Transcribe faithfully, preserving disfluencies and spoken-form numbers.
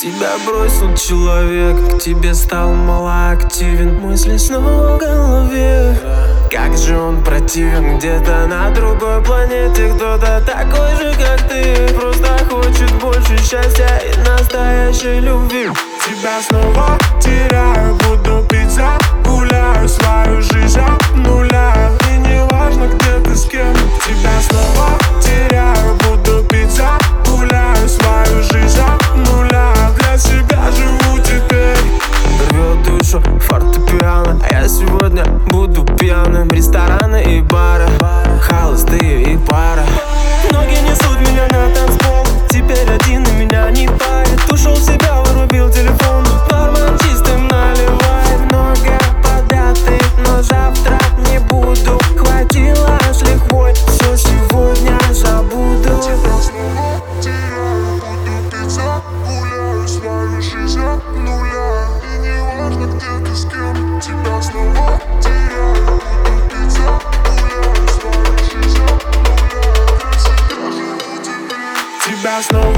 Тебя бросил человек, к тебе стал малоактивен. Мысли снова в голове, как же он противен. Где-то на другой планете кто-то такой же, как ты. Просто хочет больше счастья и настоящей любви. Тебя снова теряю, буду пить, загуляю свою жизнь от нуля. И не важно, где ты с кем. Тебя снова теряю, буду пить, загуляю свою жизнь от нуля. Для себя живу теперь. Рвет душу фортепиано, а я сегодня буду пьяным. Рестораны и бары, холостые и пара. Ноги несут меня на танцпол, теперь один и меня не парит. Ушел в себя, вырубил телефон, бармен чистым наливай. Много податых, но завтра не буду. Хватило с лихвой, все сегодня забуду. Тебя снова теряю, буду пить, загуляю свою жизнь от нуля. И не важно, где ты с кем. Тебя снова теряю, буду пить, загуляю свою жизнь от нуля. Для себя живу теперь. Тебя снова